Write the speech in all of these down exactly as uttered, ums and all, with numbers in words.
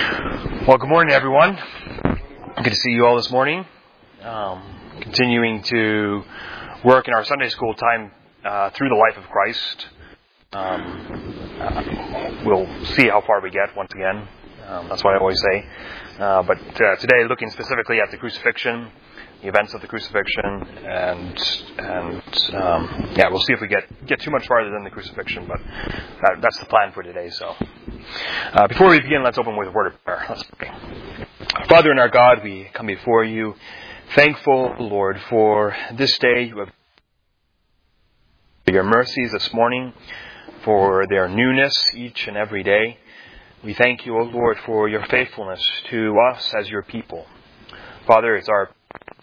Well, good morning, everyone. Good to see you all this morning. Um, continuing to work in our Sunday school time uh, through the life of Christ. Um, uh, we'll see how far we get once again. Um, that's what I always say. Uh, but uh, today, looking specifically at the crucifixion, the events of the crucifixion, and and um, yeah, we'll see if we get get too much farther than the crucifixion. But that, that's the plan for today. So, uh, before we begin, let's open with a word of prayer. Let's pray. Father and our God, we come before you, thankful, Lord, for this day. You have your mercies this morning, for their newness each and every day. We thank you, O Lord, for your faithfulness to us as your people. Father, it's our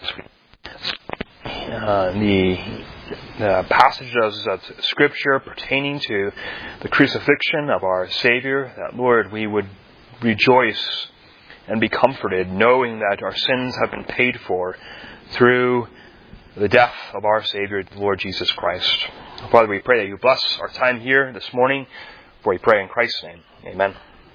uh, the, the passages of Scripture pertaining to the crucifixion of our Savior, that, Lord, we would rejoice and be comforted knowing that our sins have been paid for through the death of our Savior, the Lord Jesus Christ. Father, we pray that you bless our time here this morning, for we pray in Christ's name. Amen.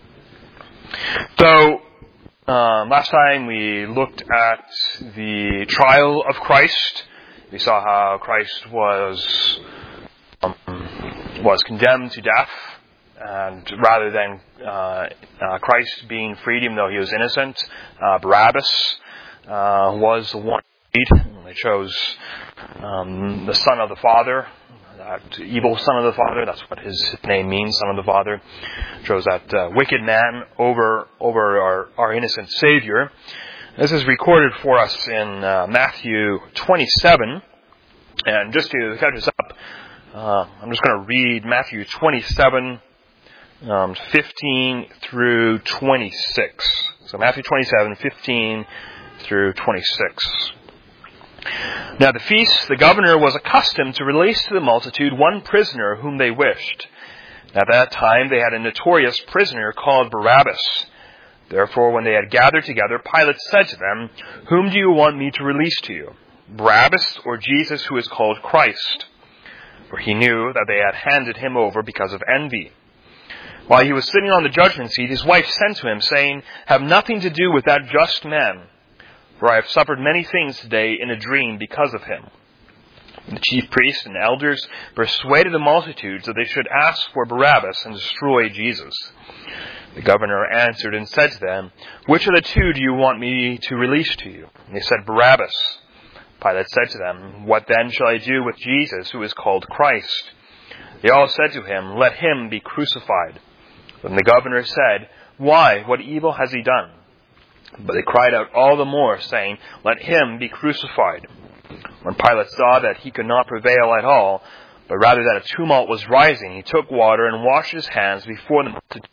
So, um, last time we looked at the trial of Christ. We saw how Christ was um, was condemned to death, and rather than uh, uh, Christ being freed, even though he was innocent, uh, Barabbas uh, was the one freed. They chose um, the Son of the Father. That evil son of the Father, that's what his name means, Son of the Father, chose that uh, wicked man over over our, our innocent Savior. This is recorded for us in uh, Matthew twenty-seven. And just to catch us up, uh, I'm just going to read Matthew twenty-seven, um, fifteen through twenty-six. So Matthew twenty-seven, fifteen through twenty-six. Now at the feast, the governor was accustomed to release to the multitude one prisoner whom they wished. At that time they had a notorious prisoner called Barabbas. Therefore, when they had gathered together, Pilate said to them, "Whom do you want me to release to you, Barabbas or Jesus who is called Christ?" For he knew that they had handed him over because of envy. While he was sitting on the judgment seat, his wife sent to him, saying, "Have nothing to do with that just man, for I have suffered many things today in a dream because of him." The chief priests and elders persuaded the multitudes that they should ask for Barabbas and destroy Jesus. The governor answered and said to them, "Which of the two do you want me to release to you?" And they said, "Barabbas." Pilate said to them, "What then shall I do with Jesus, who is called Christ?" They all said to him, "Let him be crucified." Then the governor said, "Why? What evil has he done?" But they cried out all the more, saying, "Let him be crucified." When Pilate saw that he could not prevail at all, but rather that a tumult was rising, he took water and washed his hands before the multitude.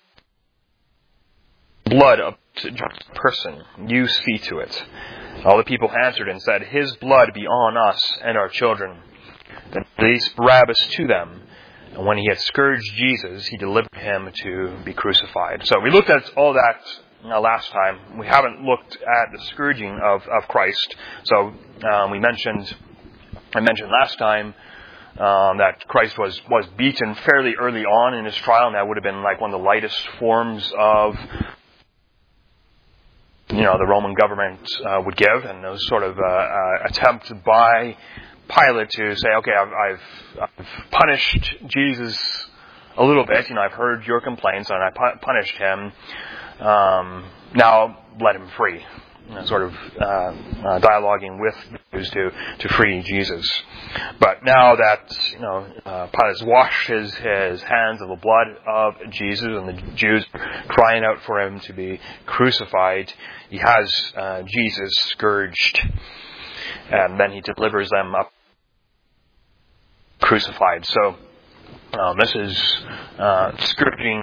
Blood of a person, you see to it. All the people answered and said, "His blood be on us and our children." Then he released Barabbas to them. And when he had scourged Jesus, he delivered him to be crucified. So we looked at all that uh, last time. We haven't looked at the scourging of, of Christ. So um, we mentioned, I mentioned last time um, that Christ was, was beaten fairly early on in his trial, and that would have been like one of the lightest forms of, you know, the Roman government uh, would give, and it was sort of uh, uh, attempt by Pilate to say, okay, I've, I've, I've punished Jesus a little bit. You know, I've heard your complaints, and I pu- punished him. Um, now let him free. You know, sort of uh, uh, dialoguing with the Jews to to free Jesus. But now that you know uh, Pilate has washed his his hands of the blood of Jesus, and the Jews crying out for him to be crucified, he has uh, Jesus scourged, and then he delivers them up crucified. So um, this is uh, scourging,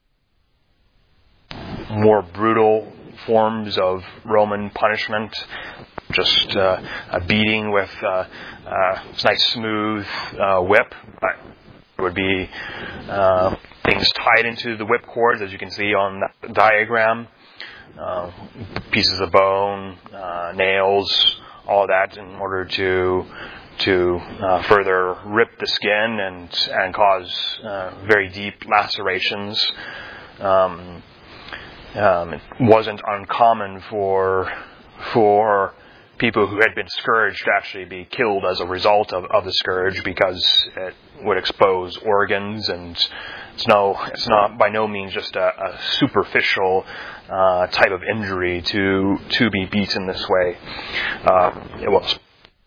more brutal forms of Roman punishment, just uh, a beating with uh, uh, a nice smooth uh, whip. There would be uh, things tied into the whip cords, as you can see on that diagram, uh, pieces of bone, uh, nails, all that, in order to to uh, further rip the skin and and cause uh, very deep lacerations. Um, um, it wasn't uncommon for for people who had been scourged to actually be killed as a result of, of the scourge, because it would expose organs, and it's no, it's not by no means just a, a superficial uh, type of injury to to be beaten this way. Uh, it was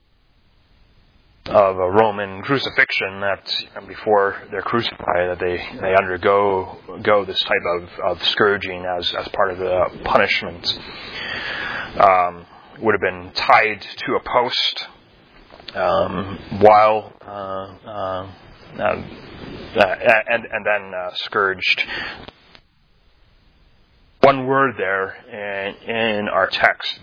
of a Roman crucifixion that before they're crucified, that they, they undergo go this type of, of scourging as, as part of the punishment. Um, would have been tied to a post um, while uh, uh, uh, and and then uh, scourged. One word there in, in our text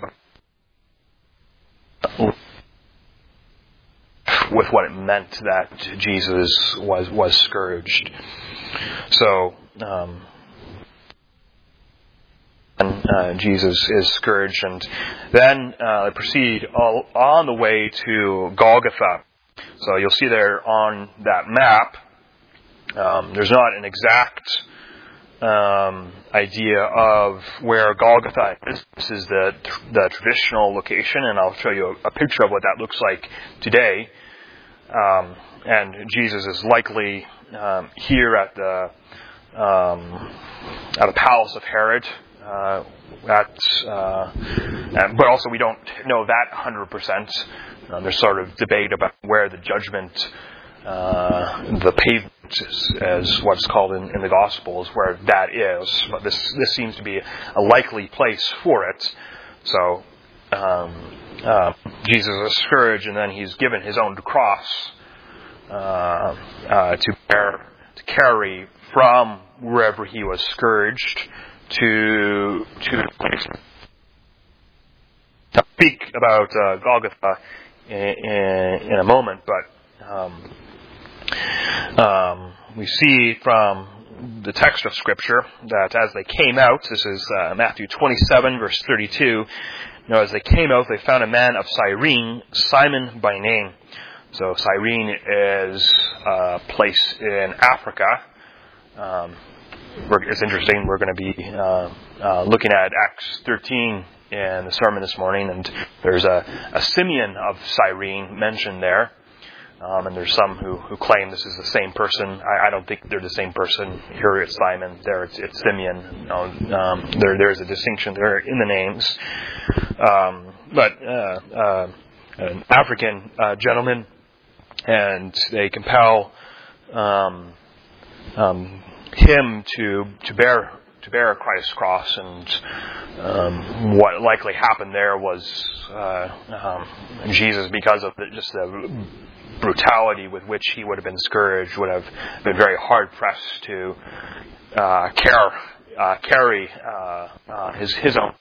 with what it meant that Jesus was was scourged. So. Um, And uh, Jesus is scourged, and then uh, proceed all, on the way to Golgotha. So you'll see there on that map, um, there's not an exact um, idea of where Golgotha is. This is the the traditional location, and I'll show you a, a picture of what that looks like today. Um, and Jesus is likely um, here at the um, at the palace of Herod. Uh, at, uh, and, but also we don't know that one hundred percent. Uh, there's sort of debate about where the judgment, uh, the pavement is, as what's called in, in the Gospels, where that is. But this this seems to be a likely place for it. So um, uh, Jesus is scourged, and then he's given his own cross uh, uh, to bear, to carry from wherever he was scourged to to the place. I'll speak about uh, Golgotha in, in, in a moment, but um, um, we see from the text of Scripture that as they came out, this is uh, Matthew twenty-seven, verse thirty-two, now as they came out, they found a man of Cyrene, Simon by name. So Cyrene is a place in Africa. Um, It's interesting. We're going to be uh, uh, looking at Acts thirteen in the sermon this morning, and there's a, a Simeon of Cyrene mentioned there, um, and there's some who, who claim this is the same person. I, I don't think they're the same person. Here it's Simon. There it's, it's Simeon. You know, um, there there's a distinction there in the names, um, but uh, uh, an African uh, gentleman, and they compel. Um, um, him to to bear to bear Christ's cross, and um, what likely happened there was uh, um, Jesus, because of the, just the brutality with which he would have been scourged, would have been very hard pressed to uh, care, uh, carry uh, uh, his his own.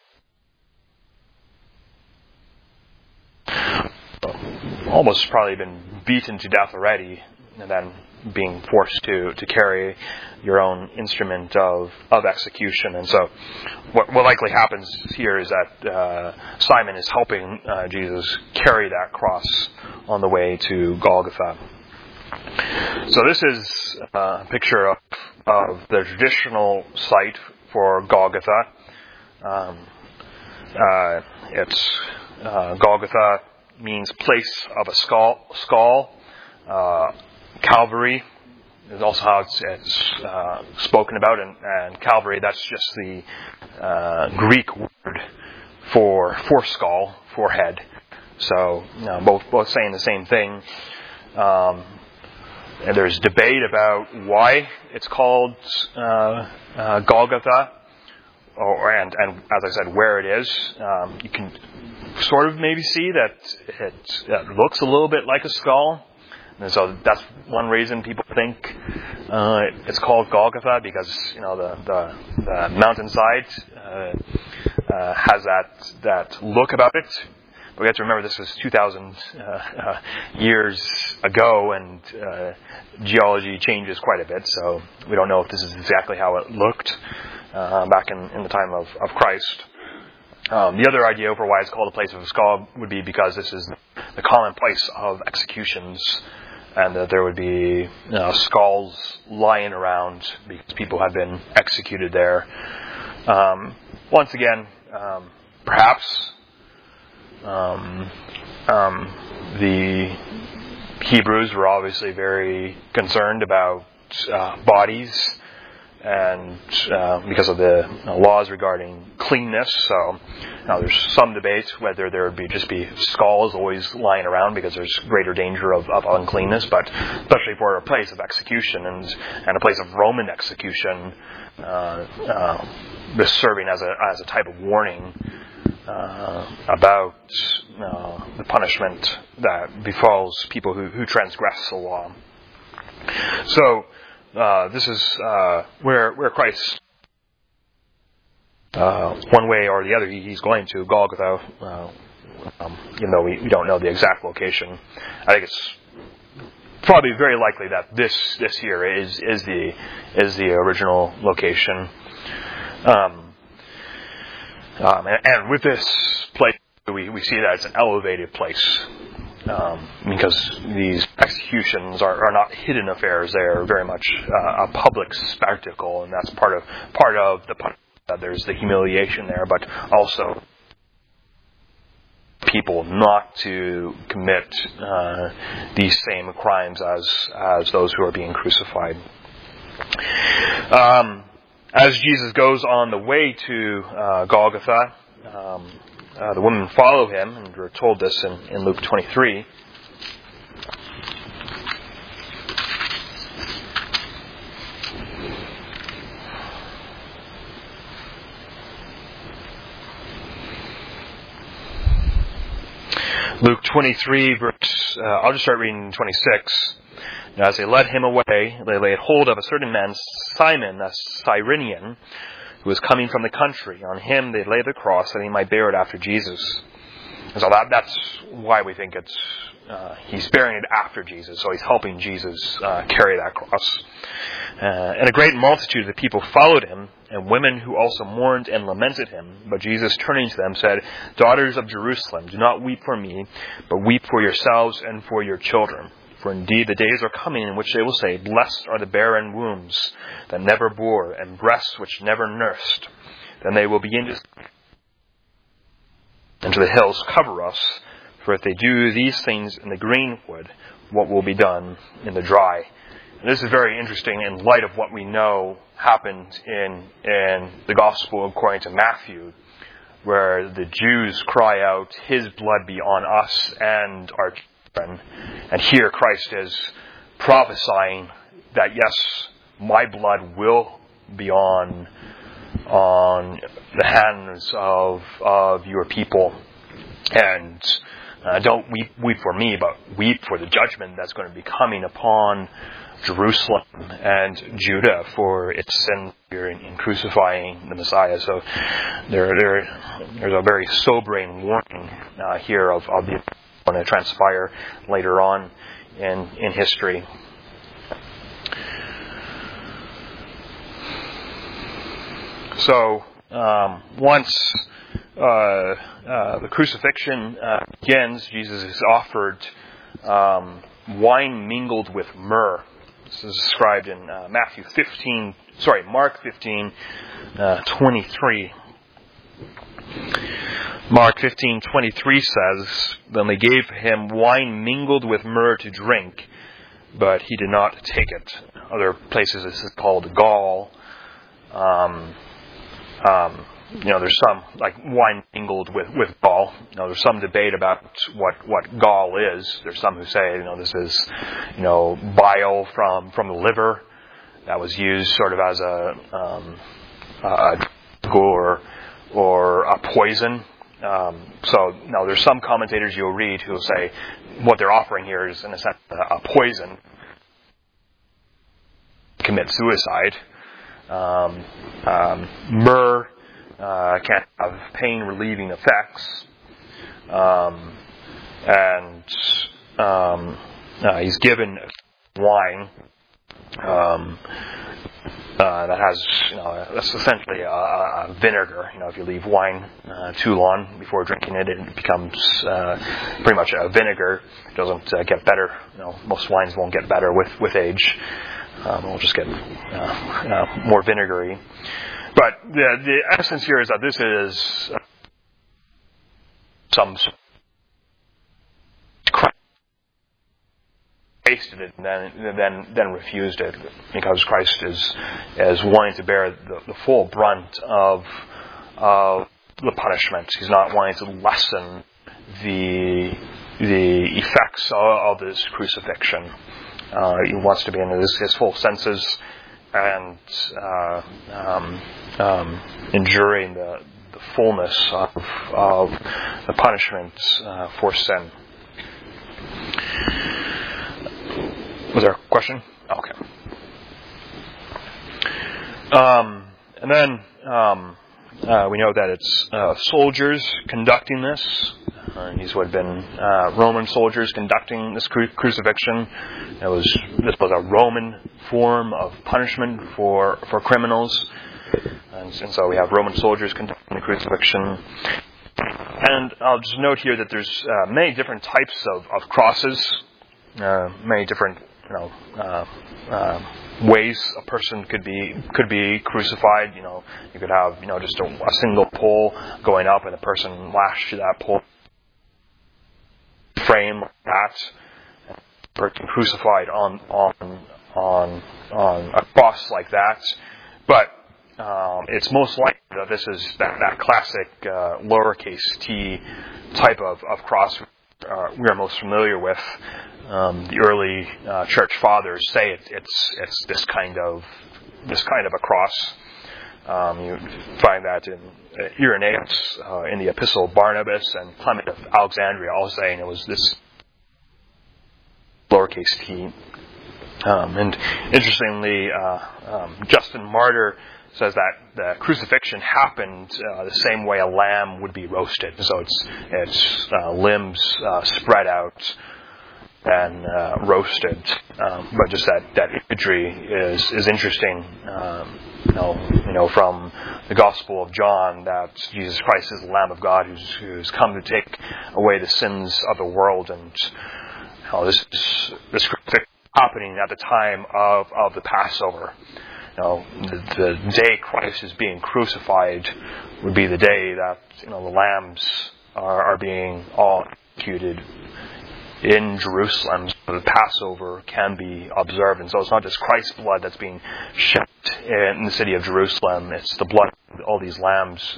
Almost probably been beaten to death already, and then being forced to, to carry your own instrument of, of execution. And so what, what likely happens here is that uh, Simon is helping uh, Jesus carry that cross on the way to Golgotha. So this is a picture of, of the traditional site for Golgotha. Um, uh, it's uh, Golgotha means place of a skull. skull uh, Calvary is also how it's, it's uh, spoken about, and, and Calvary, that's just the uh, Greek word for for skull, for head. So you know, both both saying the same thing. Um, and there's debate about why it's called uh, uh, Golgotha, or and and as I said, where it is. Um, you can sort of maybe see that it, it looks a little bit like a skull. And so that's one reason people think uh, it's called Golgotha, because you know the the, the mountainside uh, uh, has that that look about it. But we have to remember this was two thousand uh, uh, years ago, and uh, geology changes quite a bit. So we don't know if this is exactly how it looked uh, back in, in the time of, of Christ. Um, the other idea for why it's called a place of a skull would be because this is the common place of executions, and that there would be you know, skulls lying around because people had been executed there. Um, once again, um, perhaps um, um, the Hebrews were obviously very concerned about uh, bodies, and uh, because of the uh, laws regarding cleanness. So now there's some debate whether there would be just be skulls always lying around because there's greater danger of, of uncleanness, but especially for a place of execution and and a place of Roman execution, uh, uh, this serving as a as a type of warning uh, about uh, the punishment that befalls people who, who transgress the law. So. Uh, this is uh, where where Christ, uh, one way or the other, he, he's going to Golgotha, uh, um, even though we, we don't know the exact location. I think it's probably very likely that this this here is is the is the original location. Um, um, and, and with this place, we we see that it's an elevated place. Um, because these executions are, are not hidden affairs; they are very much uh, a public spectacle, and that's part of part of the uh, there's the humiliation there, but also people not to commit uh, these same crimes as as those who are being crucified. Um, as Jesus goes on the way to uh, Golgotha. Um, Uh, the women follow him, and we're told this in, in Luke twenty-three. Luke twenty-three, verse, uh, I'll just start reading twenty-six. Now, as they led him away, they laid hold of a certain man, Simon, a Cyrenian, who was coming from the country. On him they laid the cross that he might bear it after Jesus. And so that, that's why we think it's uh, he's bearing it after Jesus. So he's helping Jesus uh, carry that cross. Uh, and a great multitude of the people followed him, and women who also mourned and lamented him. But Jesus, turning to them, said, "Daughters of Jerusalem, do not weep for me, but weep for yourselves and for your children. For indeed the days are coming in which they will say, Blessed are the barren wombs that never bore, and breasts which never nursed. Then they will begin to say, and to the hills, Cover us. For if they do these things in the green wood, what will be done in the dry?" And this is very interesting in light of what we know happened in, in the Gospel according to Matthew, where the Jews cry out, "His blood be on us and our children." And here Christ is prophesying that, yes, my blood will be on on the hands of of your people, and uh, don't weep weep for me, but weep for the judgment that's going to be coming upon Jerusalem and Judah for its sin here in, in crucifying the Messiah. So there there there's a very sobering warning uh, here of of the going to transpire later on in in history. So um, once uh, uh, the crucifixion uh, begins, Jesus is offered um, wine mingled with myrrh. This is described in uh, Matthew fifteen, sorry, Mark fifteen, uh, twenty-three. Mark fifteen twenty-three says, "Then they gave him wine mingled with myrrh to drink, but he did not take it." Other places this is called gall. Um, um, you know, there's some, like wine mingled with, with gall. You know, there's some debate about what, what gall is. There's some who say, you know, this is, you know, bile from, from the liver that was used sort of as a, um, a drug or, or a poison. Um, so, now there's some commentators you'll read who will say what they're offering here is, in a sense, a poison. Commit suicide. Um, um, myrrh uh, can have pain-relieving effects. Um, and um, uh, he's given wine um, uh, that has, you know, that's essentially a, a vinegar. You know, if you leave wine uh, too long before drinking it, it becomes uh, pretty much a vinegar. It doesn't uh, get better. You know, most wines won't get better with, with age. Um, it'll just get uh, uh, more vinegary. but the, the essence here is that this is some Christ tasted it and then then then refused it, because Christ is is wanting to bear the, the full brunt of of the punishment. He's not wanting to lessen the the effects of, of this crucifixion. Uh, he wants to be in his, his full senses and uh, um, um, enduring the, the fullness of, of the punishment uh, for sin. Was there a question? Okay. Um, and then um, uh, we know that it's uh, soldiers conducting this. Uh, these would have been uh, Roman soldiers conducting this cru- crucifixion. It was this was a Roman form of punishment for, for criminals, and, and so we have Roman soldiers conducting the crucifixion. And I'll just note here that there's uh, many different types of, of crosses, uh, many different you know uh, uh, ways a person could be could be crucified. You know, you could have you know just a, a single pole going up and a person lashed to that pole. Frame like that, person crucified on on on on a cross like that, but um, it's most likely that this is that, that classic uh, lowercase t type of, of cross uh, we are most familiar with. Um, the early uh, church fathers say it, it's it's this kind of this kind of a cross. Um, you find that in uh, Irenaeus, uh, in the Epistle of Barnabas, and Clement of Alexandria, all saying it was this lowercase t. Um, and interestingly, uh, um, Justin Martyr says that the crucifixion happened uh, the same way a lamb would be roasted. So it's its uh, limbs uh, spread out and uh, roasted. Um, but just that, that imagery is is interesting. Um, you know, you know, from the Gospel of John, that Jesus Christ is the Lamb of God who's who's come to take away the sins of the world, and you know, this is this happening at the time of, of the Passover. You know, the, the day Christ is being crucified would be the day that you know the lambs are, are being all executed in Jerusalem, so the Passover can be observed. And so it's not just Christ's blood that's being shed in the city of Jerusalem, it's the blood of all these lambs.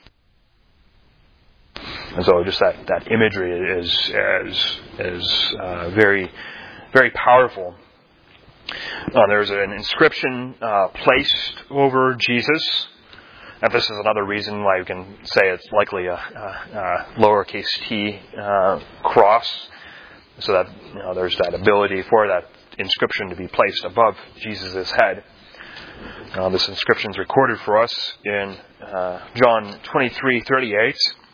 And so just that, that imagery is is, is uh, very, very powerful. Uh, there's an inscription uh, placed over Jesus. And this is another reason why we can say it's likely a, a, a lowercase t uh, cross. So that you know, there's that ability for that inscription to be placed above Jesus' head. Uh, this inscription is recorded for us in uh, John twenty-three thirty-eight.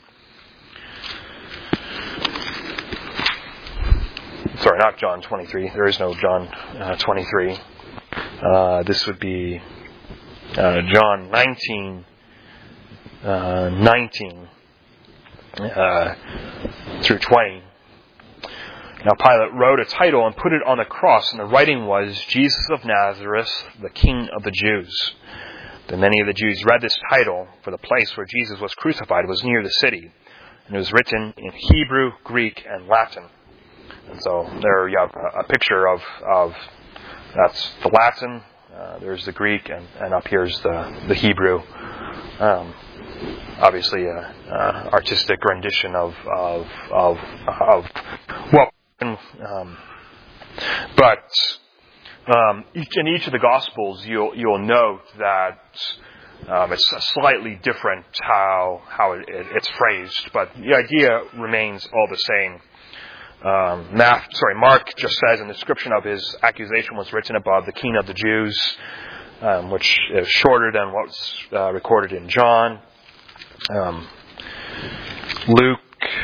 Sorry, not John twenty-three. There is no John uh, twenty-three. Uh, this would be uh, John nineteen, uh, nineteen uh, through twenty. Now Pilate wrote a title and put it on the cross, and the writing was, Jesus of Nazareth, the King of the Jews. Then many of the Jews read this title, for the place where Jesus was crucified was near the city, and it was written in Hebrew, Greek, and Latin. And so there you have a picture of, of that's the Latin, uh, there's the Greek, and, and up here's the, the Hebrew. Um, obviously, an uh, artistic rendition of of of, of well. Um, but um, each, in each of the Gospels, you'll you'll note that um, it's slightly different how how it, it, it's phrased, but the idea remains all the same. Um, Math, sorry, Mark just says in the description of his accusation was written above, the King of the Jews, um, which is shorter than what's uh, recorded in John. Um, Luke.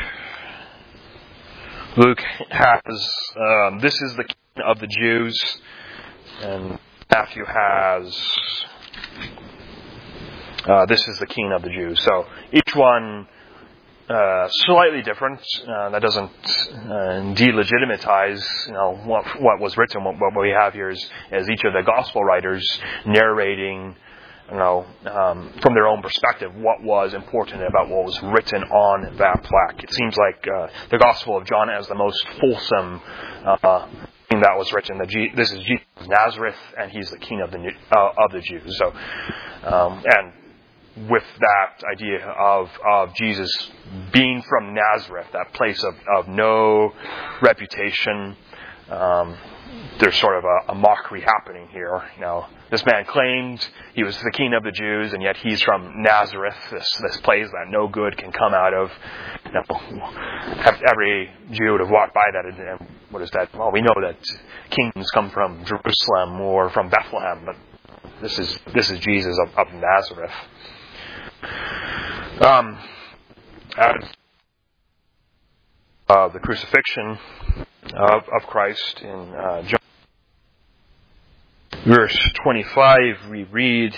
Luke has, um, this is the King of the Jews, and Matthew has, uh, this is the King of the Jews. So each one uh, slightly different. Uh, that doesn't uh, delegitimize, you know, what what was written. What, what we have here is, is each of the gospel writers narrating you know, um, from their own perspective, what was important about what was written on that plaque. It seems like uh, the Gospel of John has the most fulsome uh, thing that was written. That G- this is Jesus of Nazareth, and he's the King of the New- uh, of the Jews. So, um, and with that idea of of Jesus being from Nazareth, that place of, of no reputation. Um, there's sort of a, a mockery happening here. You know, this man claimed he was the King of the Jews, and yet he's from Nazareth, this this place that no good can come out of. You know, every Jew would have walked by that, and what is that? Well, we know that kings come from Jerusalem or from Bethlehem, but this is this is Jesus of, of Nazareth. Um, as uh, the crucifixion of, of Christ in uh, John verse twenty-five, we read,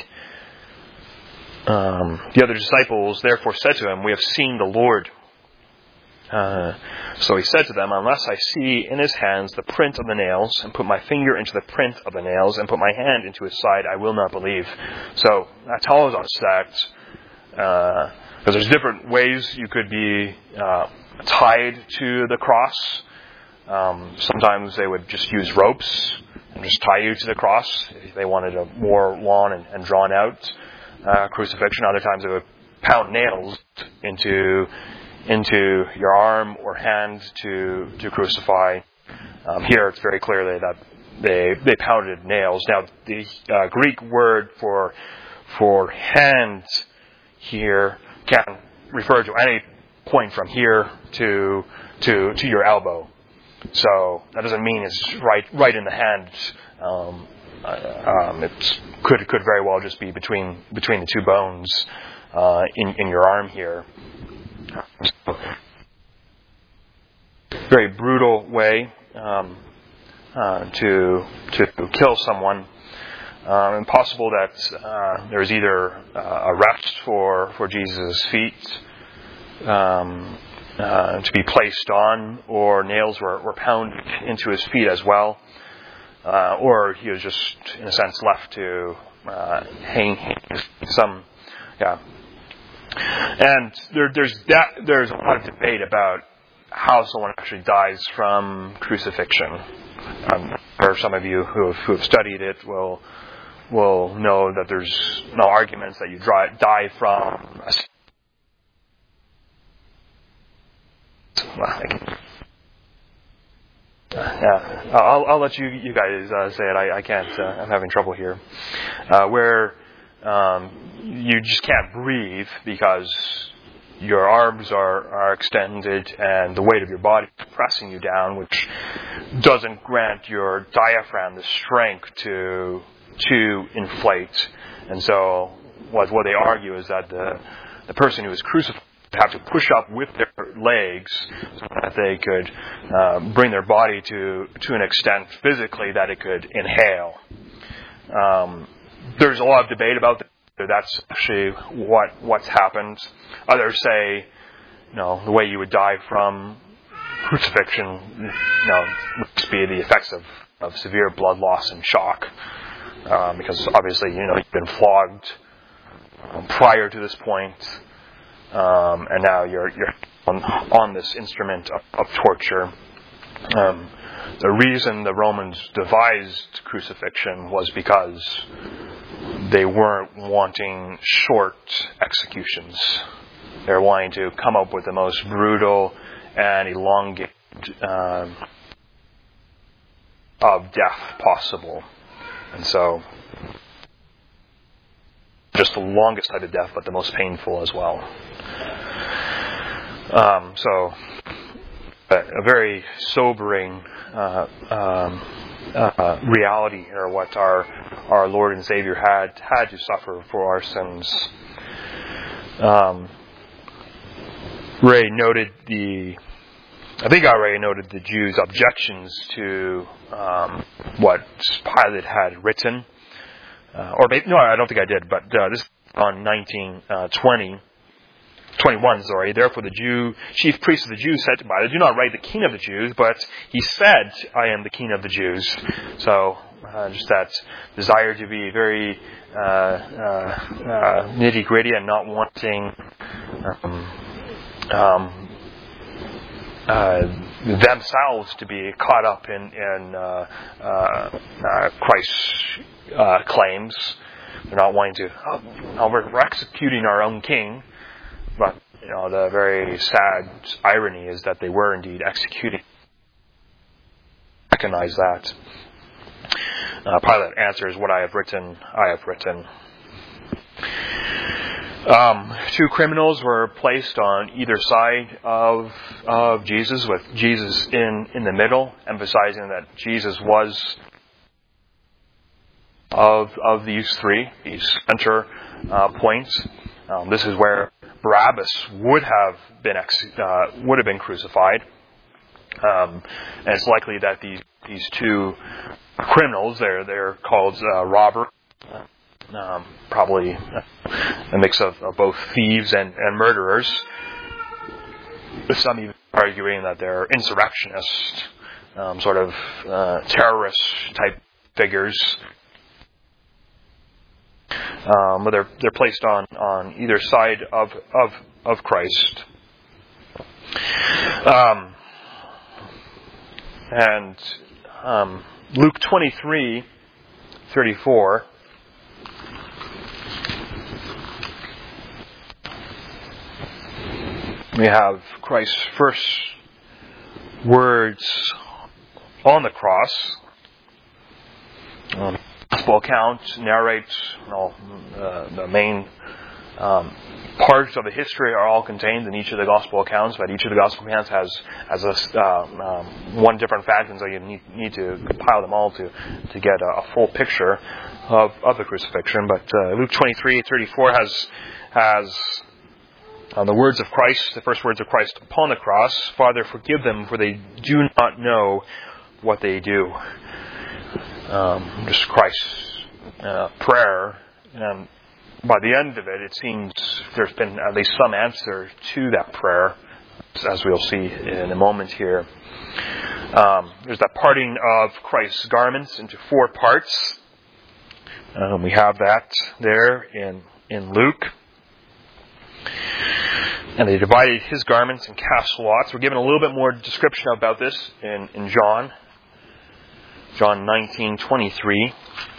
um, the other disciples therefore said to him, "We have seen the Lord." Uh, so he said to them, "Unless I see in his hands the print of the nails, and put my finger into the print of the nails, and put my hand into his side, I will not believe." So that tells us that because uh, there's different ways you could be uh, tied to the cross. Um, sometimes they would just use ropes and just tie you to the cross if they wanted a more long and, and drawn out uh, crucifixion. Other times they would pound nails into into your arm or hand to to crucify. Um, here it's very clearly that they they pounded nails. Now the uh, Greek word for for hand here can refer to any point from here to to to your elbow. So that doesn't mean it's right right in the hand. Um, um, it could could very well just be between between the two bones uh, in in your arm here. So, very brutal way um, uh, to to kill someone. Um, and possible that uh, there is either uh, a rest for for Jesus' feet. Um, Uh, to be placed on, or nails were, were pounded into his feet as well, uh, or he was just, in a sense, left to uh, hang, hang some, yeah. And there, there's that, there's a lot of debate about how someone actually dies from crucifixion. Um, for some of you who have, who have studied it, will will know that there's no arguments that you dry, die from a Well, I can, uh, yeah, I'll, I'll let you you guys uh, say it. I, I can't. Uh, I'm having trouble here. Uh, where um, you just can't breathe because your arms are, are extended and the weight of your body is pressing you down, which doesn't grant your diaphragm the strength to to inflate. And so, what what they argue is that the the person who is crucified have to push up with their legs so that they could uh, bring their body to to an extent physically that it could inhale. Um, there's a lot of debate about that. That's actually what what's happened. Others say, you know, the way you would die from crucifixion, you know, must be the effects of, of severe blood loss and shock, um, because obviously, you know, you've been flogged um, prior to this point. Um, and now you're you're on, on this instrument of, of torture. Um, the reason the Romans devised crucifixion was because they weren't wanting short executions. They were wanting to come up with the most brutal and elongated um, of death possible. And so, just the longest type of death, but the most painful as well. Um, so, a, a very sobering uh, um, uh, reality here, what our our Lord and Savior had had to suffer for our sins. Um, Ray noted the, I think I already noted the Jews' objections to um, what Pilate had written. Uh, or maybe, no, I don't think I did, but uh, this is on nineteen twenty, twenty-one, sorry. Therefore the Jew, chief priest of the Jews said to Pilate, "Do not write the King of the Jews, but he said, I am the King of the Jews." So uh, just that desire to be very uh, uh, uh, nitty-gritty and not wanting um, um, uh, themselves to be caught up in, in uh, uh, uh, Christ's uh, claims. They're not wanting to, oh, we're, we're executing our own king, but you know the very sad irony is that they were indeed executing. Recognize that. Uh, Pilate answers, "What I have written, I have written." Um, two criminals were placed on either side of of Jesus, with Jesus in, in the middle, emphasizing that Jesus was of of these three, these center uh, points. Um, this is where Barabbas would have been ex- uh, would have been crucified, um, and it's likely that these these two criminals, they're they're called uh, robbers. Um, probably a mix of, of both thieves and, and murderers. Some even arguing that they're insurrectionists, um, sort of uh, terrorist type figures. Um, but they're they're placed on, on either side of of of Christ. Um, and um, Luke twenty-three thirty-four. We have Christ's first words on the cross. Um, Gospel account narrates, you know, uh, the main um, parts of the history are all contained in each of the Gospel accounts, but each of the Gospel accounts has has a, uh, um, one different fact, and so you need, need to compile them all to to get a, a full picture of, of the crucifixion. But uh, Luke twenty-three thirty-four has has Uh, the words of Christ, the first words of Christ upon the cross, "Father, forgive them, for they do not know what they do." Um, just Christ's uh, prayer. And by the end of it, it seems there's been at least some answer to that prayer, as we'll see in a moment here. Um, there's that parting of Christ's garments into four parts. Um, we have that there in, in Luke. And they divided his garments and cast lots. We're given a little bit more description about this in, in John. John nineteen twenty-three.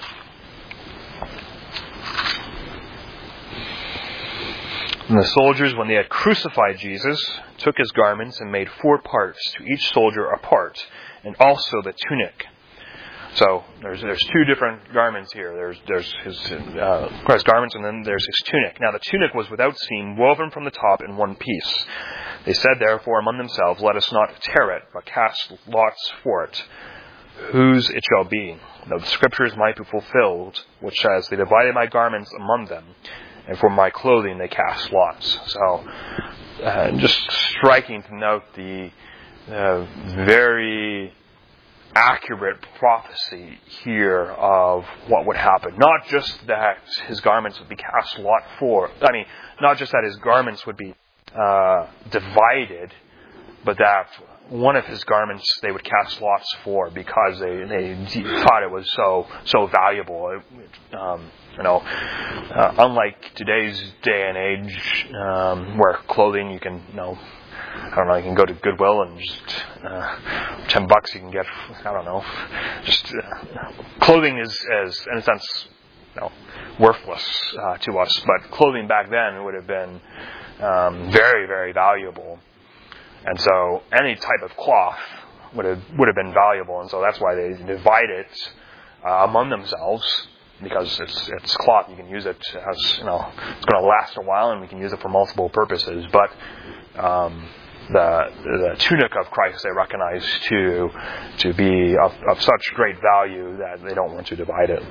And the soldiers, when they had crucified Jesus, took his garments and made four parts, to each soldier a part, and also the tunic. So there's there's two different garments here. There's there's his uh, Christ's garments, and then there's his tunic. Now the tunic was without seam, woven from the top in one piece. They said, therefore, among themselves, "Let us not tear it, but cast lots for it, whose it shall be, that the scriptures might be fulfilled, which says, They divided my garments among them, and for my clothing they cast lots." So uh, just striking to note the uh, very accurate prophecy here of what would happen. Not just that his garments would be cast lot for, I mean, not just that his garments would be uh, divided, but that one of his garments they would cast lots for because they, they thought it was so so valuable. It, um, you know, uh, unlike today's day and age, um, where clothing you can, you know, I don't know, you can go to Goodwill and just, uh, ten bucks you can get, I don't know, just, uh, clothing is, is, in a sense, you know, worthless, uh, to us, but clothing back then would have been, um, very, very valuable. And so any type of cloth would have, would have been valuable, and so that's why they divide it, uh, among themselves, because it's, it's cloth, you can use it as, you know, it's going to last a while and we can use it for multiple purposes, but, um, The, the tunic of Christ they recognize to to be of, of such great value that they don't want to divide it.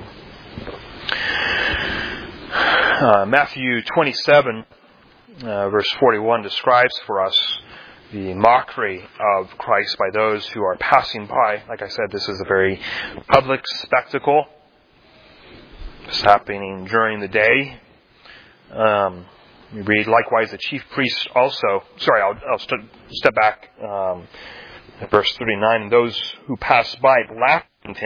Uh, Matthew twenty-seven, uh, verse forty-one describes for us the mockery of Christ by those who are passing by. Like I said, this is a very public spectacle. It's happening during the day. Um, We read, likewise, the chief priests also, sorry, I'll, I'll st- step back, um, at verse thirty-nine, and those who passed by laughed at him,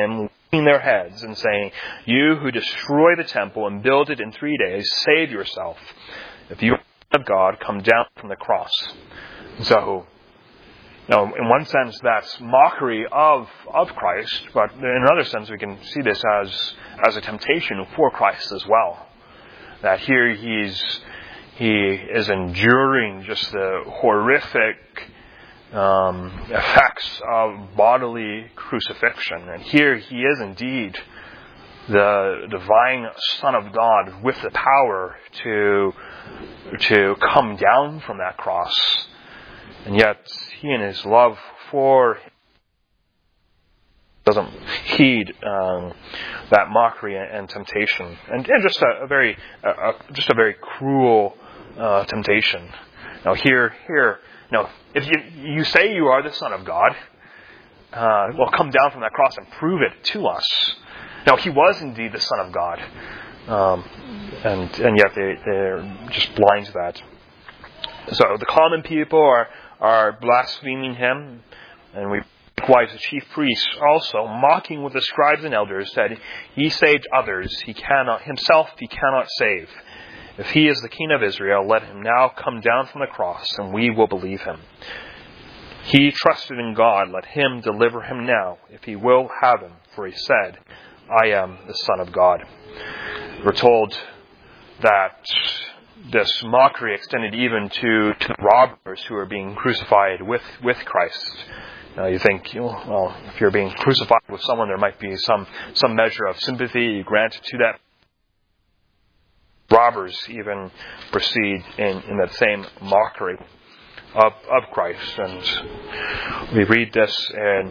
their heads and saying, "You who destroy the temple and build it in three days, save yourself. If you are the Son of God, come down from the cross." So, now, in one sense, that's mockery of, of Christ, but in another sense, we can see this as, as a temptation for Christ as well. That here he's, he is enduring just the horrific um, effects of bodily crucifixion. And here he is indeed the divine Son of God with the power to, to come down from that cross. And yet, he in his love for him doesn't heed um, that mockery and, and temptation, and, and just a, a very, a, a, just a very cruel uh, temptation. Now, here, here, now, if you you say you are the Son of God, uh, well, come down from that cross and prove it to us. Now, he was indeed the Son of God, um, and and yet they they're just blind to that. So the common people are. are blaspheming him, and we likewise the chief priests also, mocking with the scribes and elders, said, "He saved others, he cannot himself he cannot save. If he is the King of Israel, let him now come down from the cross, and we will believe him. He trusted in God, let him deliver him now, if he will have him, for he said, I am the Son of God." We're told that this mockery extended even to, to the robbers who are being crucified with, with Christ. Now you think, well, if you're being crucified with someone, there might be some, some measure of sympathy granted to that. Robbers even proceed in, in that same mockery of, of Christ. And we read this in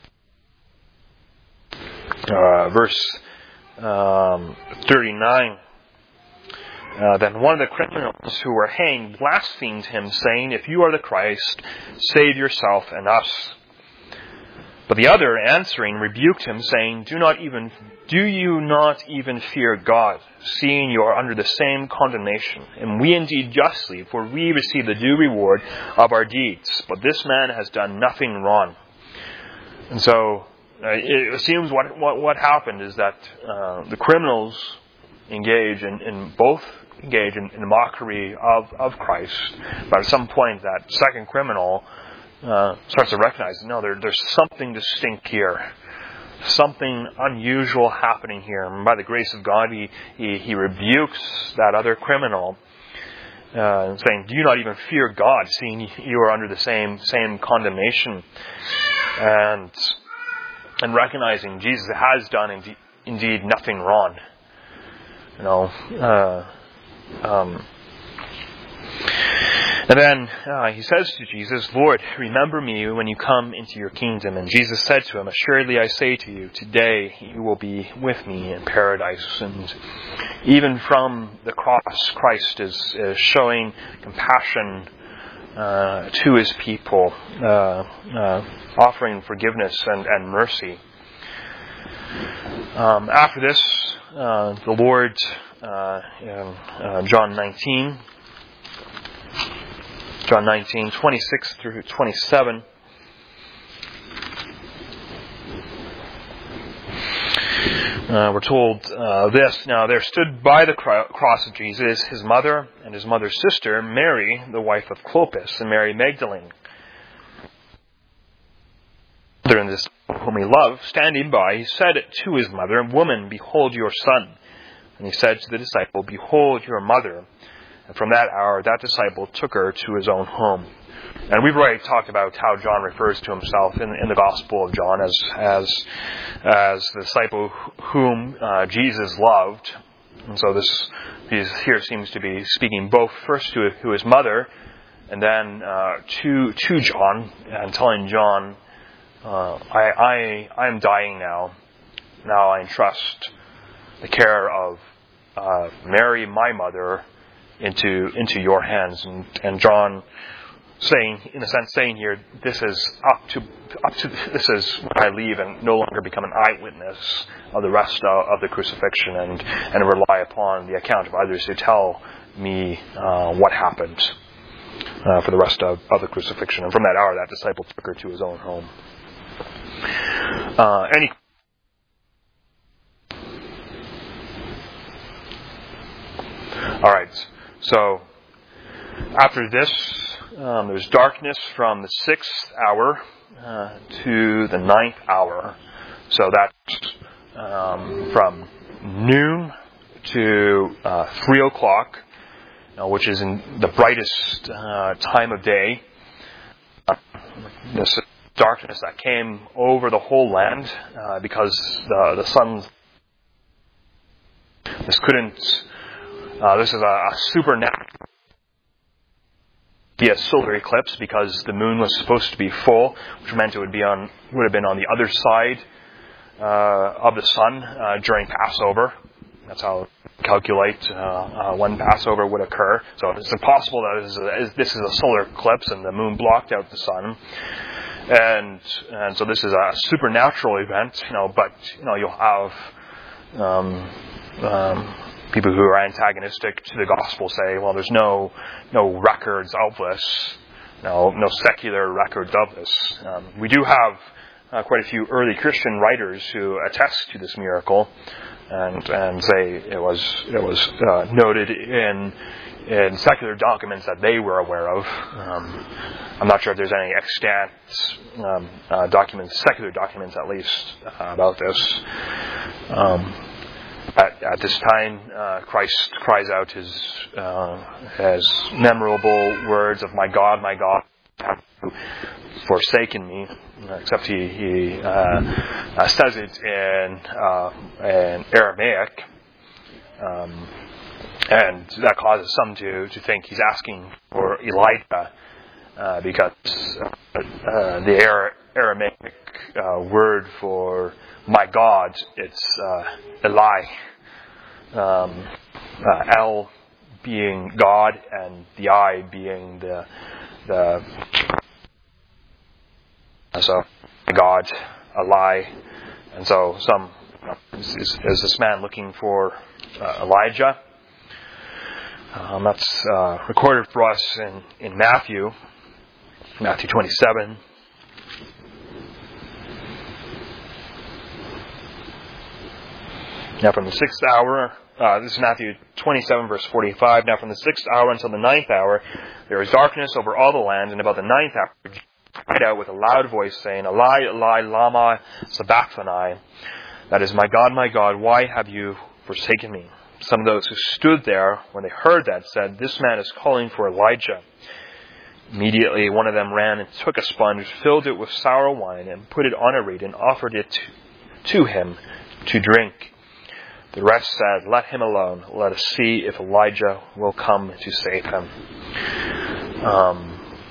uh, verse um, thirty-nine. Uh, then one of the criminals who were hanged blasphemed him, saying, "If you are the Christ, save yourself and us." But the other, answering, rebuked him, saying, "Do not even, do you not even fear God, seeing you are under the same condemnation? And we indeed justly, for we receive the due reward of our deeds. But this man has done nothing wrong." And so uh, it seems what, what what happened is that uh, the criminals engage in, in both engage in, in mockery of, of Christ. But at some point, that second criminal uh, starts to recognize, no, there, there's something distinct here. Something unusual happening here. And by the grace of God, he, he, he rebukes that other criminal, uh, saying, "Do you not even fear God, seeing you are under the same same condemnation?" And, and recognizing Jesus has done indeed, indeed nothing wrong. You know, uh, um, and then uh, he says to Jesus, "Lord, remember me when you come into your kingdom." And Jesus said to him, "Assuredly I say to you, today you will be with me in paradise." And even from the cross, Christ is, is showing compassion uh, to his people, uh, uh, offering forgiveness and, and mercy. Um, after this, Uh, the Lord, uh, in uh, John nineteen, John nineteen, twenty-six through twenty-seven, uh, we're told uh, this. "Now there stood by the cross of Jesus his mother and his mother's sister, Mary, the wife of Clopas, and Mary Magdalene. And this whom he loved, standing by, he said to his mother, 'Woman, behold your son.' And he said to the disciple, 'Behold your mother.' And from that hour, that disciple took her to his own home." And we've already talked about how John refers to himself in, in the Gospel of John as as as the disciple whom uh, Jesus loved. And so this here seems to be speaking both first to, to his mother, and then uh, to to John, and telling John, Uh, I, I, I am dying now. Now I entrust the care of uh, Mary, my mother, into into your hands. And, and John, saying, in a sense, saying here, this is up to up to this is when I leave and no longer become an eyewitness of the rest of, of the crucifixion, and and rely upon the account of others to tell me uh, what happened uh, for the rest of, of the crucifixion. And from that hour, that disciple took her to his own home. Uh, any All right. So after this, um, there's darkness from the sixth hour uh, to the ninth hour. So that's um, from noon to uh, three o'clock, uh, which is in the brightest uh, time of day. Uh, this darkness that came over the whole land uh, because the the sun. This couldn't. Uh, this is a, a supernatural. Be a solar eclipse because the moon was supposed to be full, which meant it would be on would have been on the other side uh, of the sun uh, during Passover. That's how calculate uh, uh, when Passover would occur. So it's impossible that this is, a, this is a solar eclipse and the moon blocked out the sun. And and so this is a supernatural event, you know. But you know you'll have um, um, people who are antagonistic to the gospel say, well, there's no no records of this, no no secular records of this. Um, we do have uh, quite a few early Christian writers who attest to this miracle. And and say it was it was uh, noted in in secular documents that they were aware of. Um, I'm not sure if there's any extant um, uh, documents, secular documents at least, uh, about this. Um, at, at this time, uh, Christ cries out his uh, his memorable words of "My God, my God, have you forsaken me?" Except he, he uh, uh, says it in, uh, in Aramaic, um, and that causes some to, to think he's asking for Elijah, uh, because uh, uh, the Ara- Aramaic uh, word for "my God," it's uh, Eli, um, uh, El being God and the I being the the So, God, a lie. And so, some is, is this man looking for uh, Elijah? Um, that's uh, recorded for us in, in Matthew, Matthew twenty-seven. Now, from the sixth hour, uh, this is Matthew twenty-seven, verse forty-five. Now, from the sixth hour until the ninth hour, there is darkness over all the land, and about the ninth hour, cried out with a loud voice, saying, Eli, Eli, lama sabachthani. That is, my God, my God, why have you forsaken me? Some of those who stood there, when they heard that, said, This man is calling for Elijah. Immediately one of them ran and took a sponge, filled it with sour wine, and put it on a reed, and offered it to him to drink. The rest said, Let him alone. Let us see if Elijah will come to save him. Um...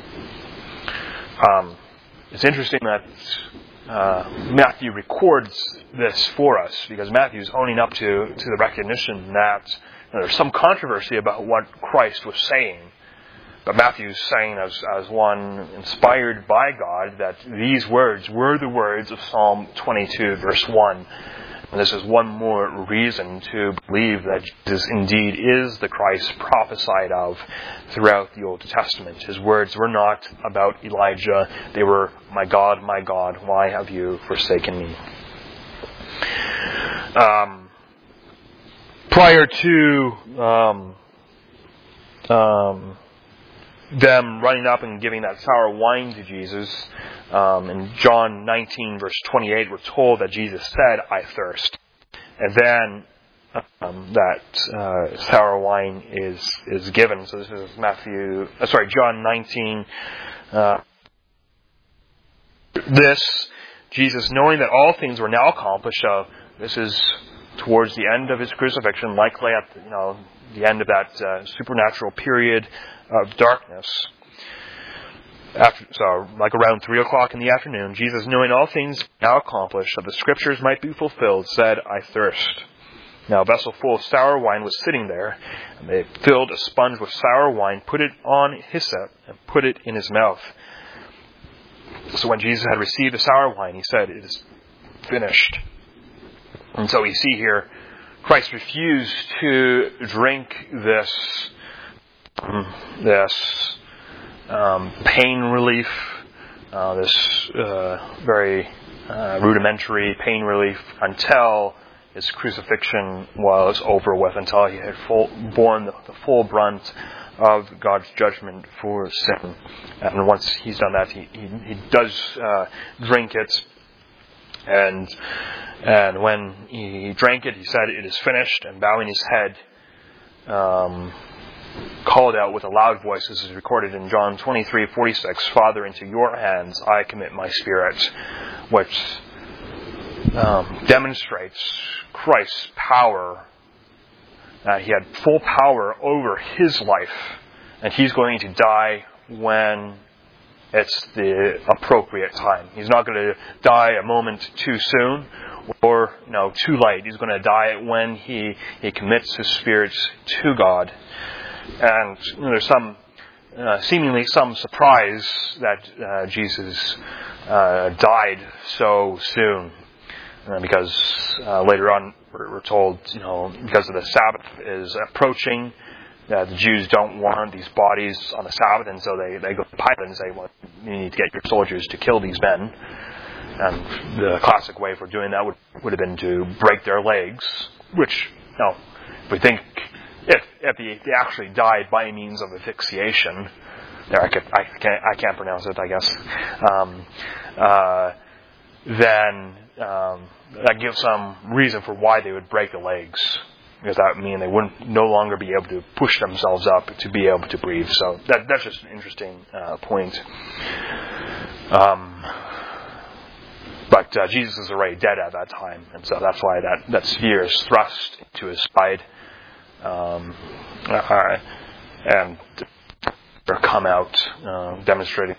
Um, it's interesting that uh, Matthew records this for us, because Matthew's owning up to, to the recognition that you know, there's some controversy about what Christ was saying. But Matthew's saying as, as one inspired by God that these words were the words of Psalm twenty-two, verse one. And this is one more reason to believe that Jesus indeed is the Christ prophesied of throughout the Old Testament. His words were not about Elijah. They were, My God, my God, why have you forsaken me? Um, prior to um, um, them running up and giving that sour wine to Jesus, Um, in John nineteen, verse twenty-eight, we're told that Jesus said, I thirst. And then um, that uh, sour wine is is given. So this is Matthew, uh, sorry, John nineteen. Uh, this, Jesus, knowing that all things were now accomplished, uh, this is towards the end of his crucifixion, likely at you know the end of that uh, supernatural period of darkness. After, so, like around three o'clock in the afternoon, Jesus, knowing all things now accomplished, that the Scriptures might be fulfilled, said, I thirst. Now a vessel full of sour wine was sitting there, and they filled a sponge with sour wine, put it on hyssop, and put it in his mouth. So when Jesus had received the sour wine, he said, It is finished. And so we see here, Christ refused to drink this, this, Um, pain relief, uh, this uh, very uh, rudimentary pain relief, until his crucifixion was over with, until he had full, borne the, the full brunt of God's judgment for sin. And once he's done that, he he, he does uh, drink it, and and when he drank it, he said, "It is finished," and bowing his head, um, called out with a loud voice. This is recorded in John twenty-three forty-six, "Father, into your hands I commit my spirit," which um, demonstrates Christ's power. Uh, he had full power over his life, and he's going to die when it's the appropriate time. He's not going to die a moment too soon or no too late. He's going to die when he he commits his spirit to God. And you know, there's some uh, seemingly some surprise that uh, Jesus uh, died so soon, uh, because uh, later on we're, we're told, you know, because of the Sabbath is approaching, uh, the Jews don't want these bodies on the Sabbath, and so they, they go to Pilate and say, "Well, you need to get your soldiers to kill these men." And the classic way for doing that would would have been to break their legs, which, you know, if we think if if they, they actually died by means of asphyxiation, there I could I can't I can't pronounce it I guess, um, uh, then um, that gives some reason for why they would break the legs, because that would mean they wouldn't no longer be able to push themselves up to be able to breathe. So that that's just an interesting uh, point. Um, But uh, Jesus is already dead at that time, and so that's why that, that spear is thrust into his side, um, uh, and come out, uh, demonstrating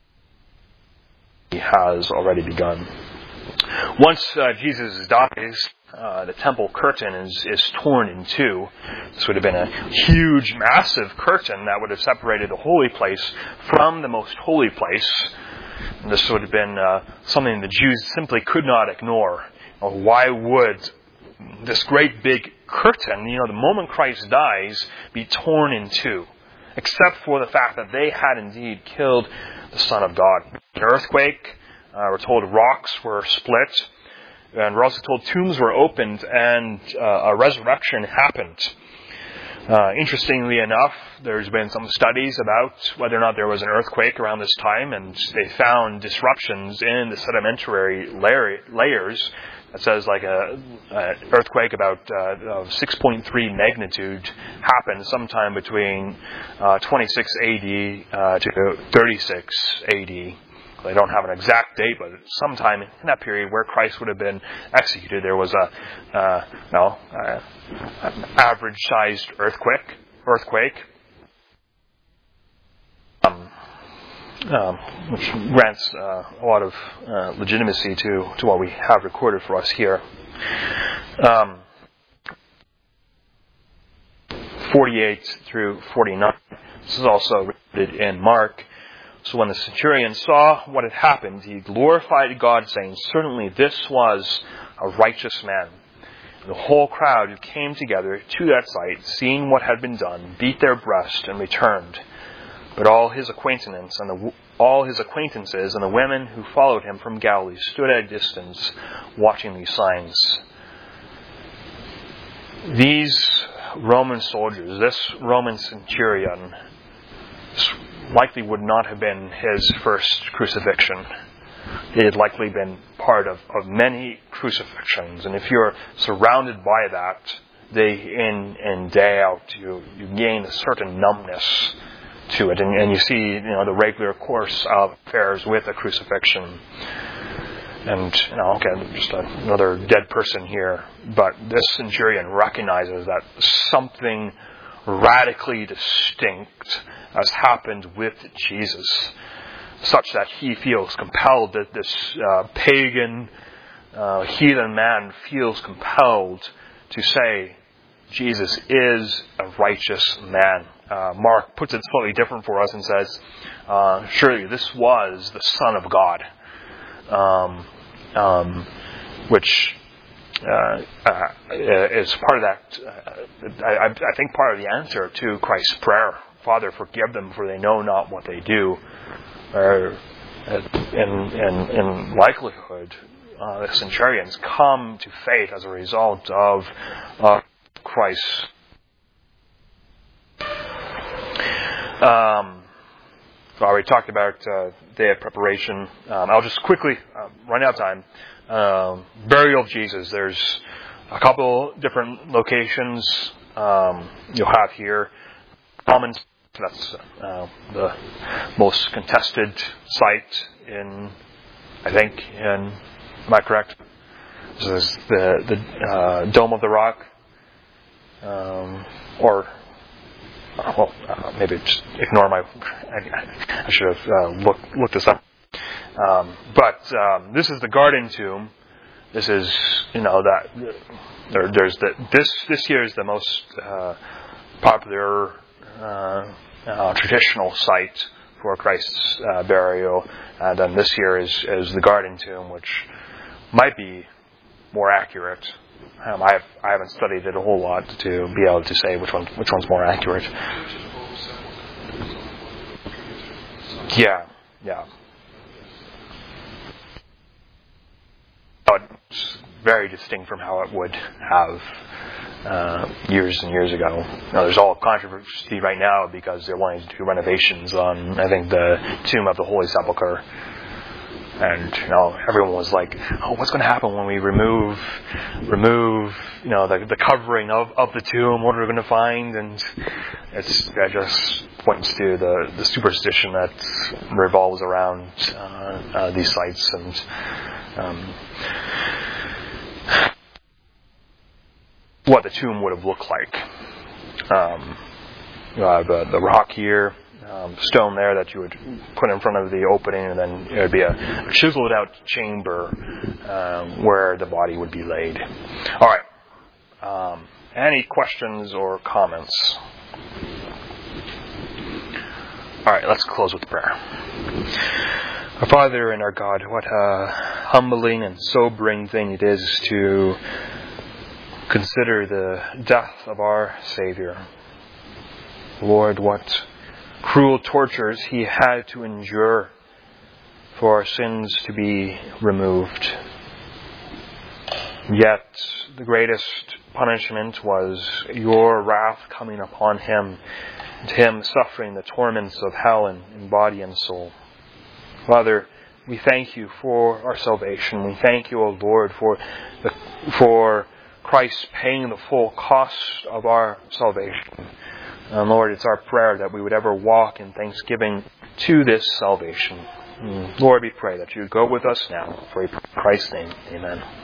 he has already begun. Once uh, Jesus dies, uh, the temple curtain is, is torn in two. This would have been a huge, massive curtain that would have separated the holy place from the most holy place. And this would have been uh, something the Jews simply could not ignore. Or why would this great big curtain, you know, the moment Christ dies, be torn in two? Except for the fact that they had indeed killed the Son of God. An earthquake, uh, we're told rocks were split, and we're also told tombs were opened and uh, a resurrection happened. Uh, interestingly enough, there's been some studies about whether or not there was an earthquake around this time, and they found disruptions in the sedimentary layer, layers. That says like a, a earthquake about uh, of six point three magnitude happened sometime between uh, twenty-six A D uh, to thirty-six A D. They don't have an exact date, but sometime in that period where Christ would have been executed, there was a uh, no uh, an average-sized earthquake. Earthquake, um, um, which grants uh, a lot of uh, legitimacy to to what we have recorded for us here. Um, forty-eight through forty-nine. This is also recorded in Mark. So when the centurion saw what had happened, he glorified God, saying, "Certainly this was a righteous man." And the whole crowd who came together to that sight, seeing what had been done, beat their breast and returned. But all his acquaintances and the, all his acquaintances and the women who followed him from Galilee stood at a distance, watching these signs. These Roman soldiers, this Roman centurion, likely would not have been his first crucifixion. It had likely been part of, of many crucifixions. And if you're surrounded by that day in and day out, you, you gain a certain numbness to it. And, and you see, you know, the regular course of affairs with a crucifixion. And, you know, okay, just another dead person here. But this centurion recognizes that something radically distinct has happened with Jesus, such that he feels compelled, that this uh, pagan, uh, heathen man feels compelled to say, Jesus is a righteous man. Uh, Mark puts it slightly different for us and says, uh, surely this was the Son of God, um, um, which Uh, uh, is part of that, uh, I, I think part of the answer to Christ's prayer, "Father, forgive them, for they know not what they do." Or, uh, in, in, in likelihood, uh, the centurions come to faith as a result of uh, Christ. Um, we already talked about uh, day of preparation. Um, I'll just quickly uh, run out of time. Um, burial of Jesus. There's a couple different locations um, you'll have here. Common, that's uh, the most contested site in, I think, in, am I correct? This is the, the uh, Dome of the Rock, um, or, uh, well, uh, maybe just ignore my, I, I should have uh, looked, looked this up. Um, but um, this is the Garden Tomb. This is, you know, that, there, there's the, this, this year is the most uh, popular uh, uh, traditional site for Christ's uh, burial. And then this year is, is the Garden Tomb, which might be more accurate. Um, I have, I haven't studied it a whole lot to be able to say which one which one's more accurate. Yeah, yeah. It's very distinct from how it would have uh, years and years ago. Now, there's all controversy right now because they're wanting to do renovations on, I think, the tomb of the Holy Sepulchre. And, you know, everyone was like, oh, what's going to happen when we remove, remove, you know, the, the covering of, of the tomb? What are we going to find? And it's, that just points to the, the superstition that revolves around uh, uh, these sites. And um, what the tomb would have looked like. Um, you have uh, the rock here. Um, stone there that you would put in front of the opening, and then it would be a, a chiseled out chamber um, where the body would be laid. All right. Um, any questions or comments? All right, let's close with prayer. Our Father and our God, what a humbling and sobering thing it is to consider the death of our Savior. Lord, what cruel tortures he had to endure for our sins to be removed. Yet the greatest punishment was your wrath coming upon him, and him suffering the torments of hell in, in body and soul. Father, we thank you for our salvation. We thank you, O Lord, for the, for Christ paying the full cost of our salvation. And Lord, it's our prayer that we would ever walk in thanksgiving to this salvation. And Lord, we pray that you would go with us now. For in Christ's name, amen.